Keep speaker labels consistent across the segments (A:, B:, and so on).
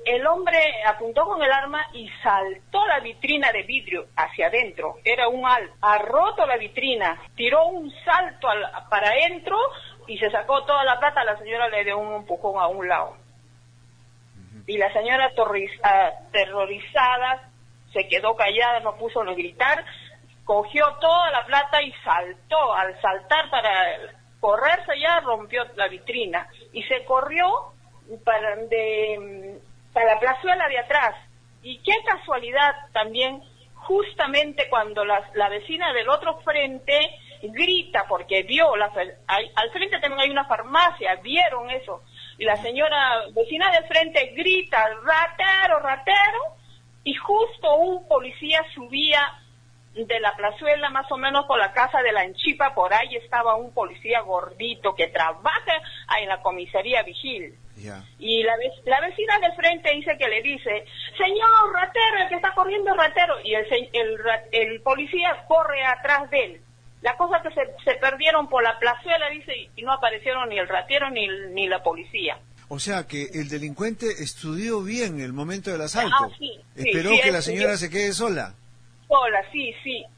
A: el hombre apuntó con el arma y saltó la vitrina de vidrio hacia adentro. Era ha roto la vitrina, tiró un salto para adentro y se sacó toda la plata. La señora le dio un empujón a un lado. Y la señora aterrorizada se quedó callada, no puso ni gritar, cogió toda la plata y saltó. Al saltar para correrse ya rompió la vitrina y se corrió para la plazuela de atrás. Y qué casualidad también, justamente cuando la vecina del otro frente grita, porque vio, al frente también hay una farmacia, vieron eso, y la señora vecina del frente grita, ratero, ratero, y justo un policía subía de la plazuela más o menos por la casa de la Anchipa. Por ahí estaba un policía gordito que trabaja en la comisaría Vigil.
B: Yeah.
A: Y la vecina del frente dice que le dice, señor ratero, el que está corriendo es ratero, y el policía corre atrás de él. La cosa que se perdieron por la plazuela, dice, y no aparecieron ni el ratero ni la policía.
B: O sea que el delincuente estudió bien el momento del asalto.
A: Sí,
B: esperó
A: sí,
B: que la señora se quede sola.
A: Sola, sí.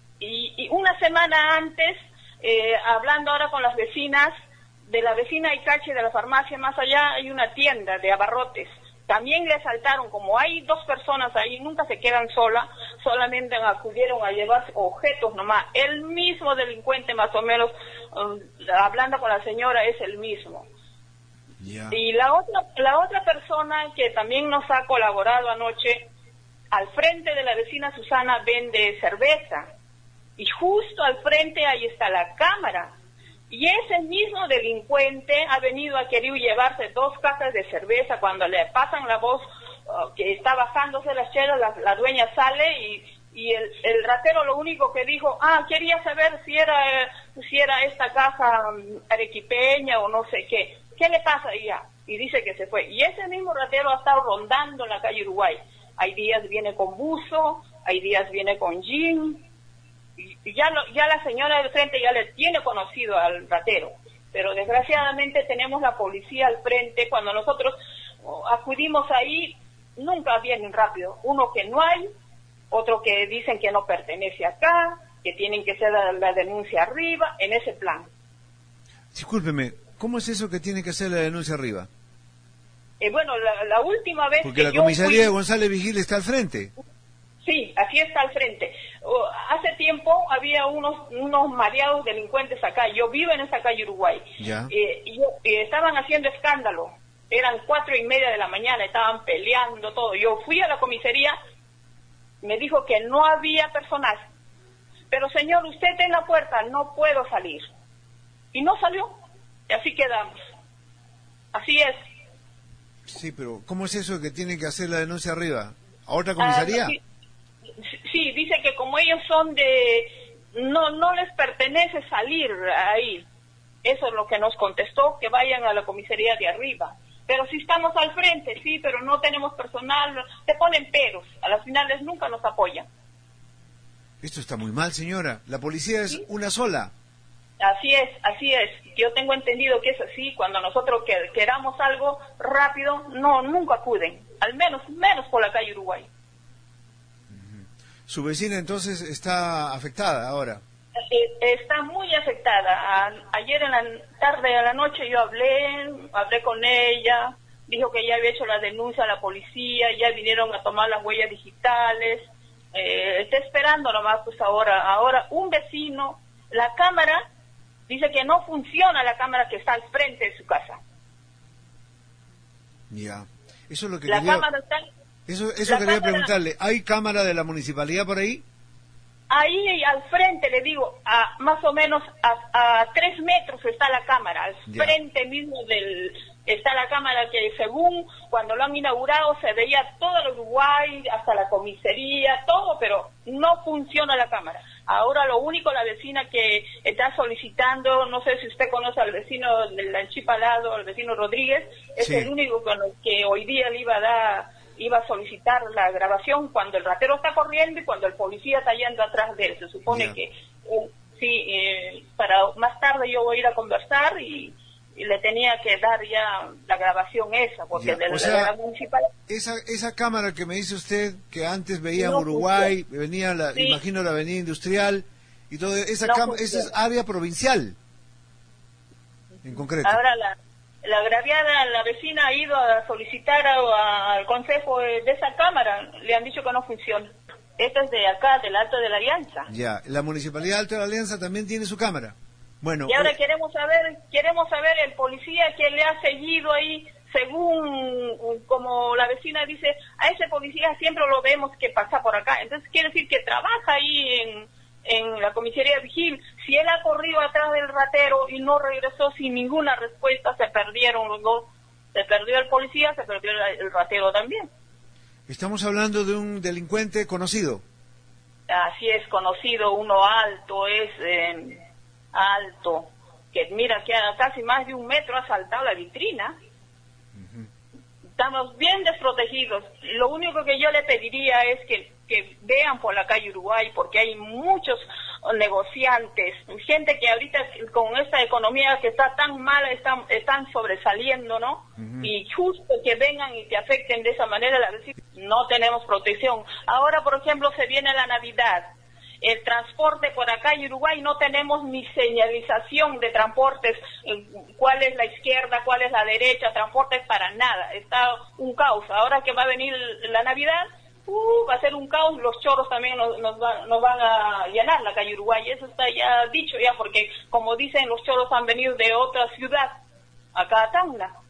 A: Y una semana antes, hablando ahora con las vecinas, de la vecina Icache de la farmacia, más allá hay una tienda de abarrotes. También le asaltaron, como hay 2 personas ahí, nunca se quedan solas, solamente acudieron a llevar objetos nomás. El mismo delincuente, más o menos, hablando con la señora, es el mismo.
B: Yeah.
A: Y la otra persona que también nos ha colaborado anoche, al frente de la vecina Susana vende cerveza, y justo al frente ahí está la cámara. Y ese mismo delincuente ha venido a querer llevarse 2 cajas de cerveza. Cuando le pasan la voz que está bajándose las chelas, la dueña sale y el ratero lo único que dijo, quería saber si era esta caja arequipeña o no sé qué. ¿Qué le pasa? Y dice que se fue. Y ese mismo ratero ha estado rondando en la calle Uruguay. Hay días viene con buzo, hay días viene con jean. Y ya la señora del frente ya le tiene conocido al ratero, pero desgraciadamente tenemos la policía al frente. Cuando nosotros acudimos ahí, nunca vienen rápido. Uno que no hay, otro que dicen que no pertenece acá, que tienen que hacer la denuncia arriba, en ese plan.
B: Discúlpeme, ¿cómo es eso que tiene que hacer la denuncia arriba?
A: Bueno, la última vez
B: porque
A: que
B: la
A: yo
B: comisaría de González Vigil está al frente.
A: Sí, así está al frente. Hace tiempo había unos mareados delincuentes acá. Yo vivo en esa calle Uruguay.
B: Ya.
A: Y estaban haciendo escándalo. Eran 4:30 de la mañana, estaban peleando todo. Yo fui a la comisaría, me dijo que no había personal. Pero señor, usted está en la puerta, no puedo salir. Y no salió. Y así quedamos. Así es.
B: Sí, pero ¿cómo es eso que tiene que hacer la denuncia arriba? ¿A otra comisaría?
A: Sí, dice que como ellos son no les pertenece salir ahí. Eso es lo que nos contestó, que vayan a la comisaría de arriba. Pero si estamos al frente, sí, pero no tenemos personal, te ponen peros. A las finales nunca nos apoyan.
B: Esto está muy mal, señora. La policía es una sola.
A: Así es. Yo tengo entendido que es así. Cuando nosotros queramos algo rápido, nunca acuden. Al menos por la calle Uruguay.
B: ¿Su vecina entonces está afectada ahora?
A: Está muy afectada. Ayer en la tarde a la noche yo hablé con ella, dijo que ya había hecho la denuncia a la policía, ya vinieron a tomar las huellas digitales. Está esperando nomás, pues ahora un vecino, la cámara, dice que no funciona la cámara que está al frente de su casa.
B: Ya, eso es lo que
A: la
B: quería...
A: cámara está...
B: Eso quería preguntarle, ¿hay cámara de la municipalidad por ahí?
A: Ahí al frente, le digo, más o menos a 3 metros está la cámara, al frente mismo está la cámara que según cuando lo han inaugurado se veía todo el Uruguay, hasta la comisaría, todo, pero no funciona la cámara. Ahora lo único, la vecina que está solicitando, no sé si usted conoce al vecino del Anchipa al lado, al vecino Rodríguez, es el único con el que hoy día le iba a solicitar la grabación cuando el ratero está corriendo y cuando el policía está yendo atrás de él. Se supone que para más tarde yo voy a ir a conversar y y le tenía que dar ya la grabación esa, porque
B: Ya,
A: de
B: o
A: la,
B: sea,
A: de la municipal...
B: esa cámara que me dice usted, que antes veía en
A: No
B: Uruguay, venía,
A: Sí.
B: imagino, la avenida industrial, y todo, esa
A: No
B: esa es
A: funciona.
B: área provincial, en concreto.
A: Ahora la agraviada, la vecina ha ido a solicitar al consejo de esa cámara, le han dicho que no funciona. Esta es de acá, del Alto de la Alianza.
B: Ya, la Municipalidad de Alto de la Alianza también tiene su cámara. Bueno,
A: Y ahora queremos saber el policía que le ha seguido ahí, según como la vecina dice, a ese policía siempre lo vemos que pasa por acá. Entonces quiere decir que trabaja ahí en la comisaría Vigil. Si él ha corrido atrás del ratero y no regresó sin ninguna respuesta, se perdieron los dos. Se perdió el policía, se perdió el ratero también.
B: estamos hablando de un delincuente conocido.
A: Así es, conocido, uno alto, alto, que mira que a casi más de 1 metro ha saltado la vitrina. Estamos bien desprotegidos. Lo único que yo le pediría es que vean por la calle Uruguay, porque hay muchos negociantes, gente que ahorita con esta economía que está tan mala, están sobresaliendo, ¿no? Y justo que vengan y te afecten de esa manera, la verdad, no tenemos protección. Ahora, por ejemplo, se viene la Navidad. El transporte por acá en Uruguay no tenemos ni señalización de transportes, cuál es la izquierda, cuál es la derecha, transportes para nada, está un caos. Ahora que va a venir la Navidad, va a ser un caos, los choros también nos van a llenar la calle Uruguay, eso está ya dicho ya, porque como dicen, los choros han venido de otra ciudad, acá a Tacna.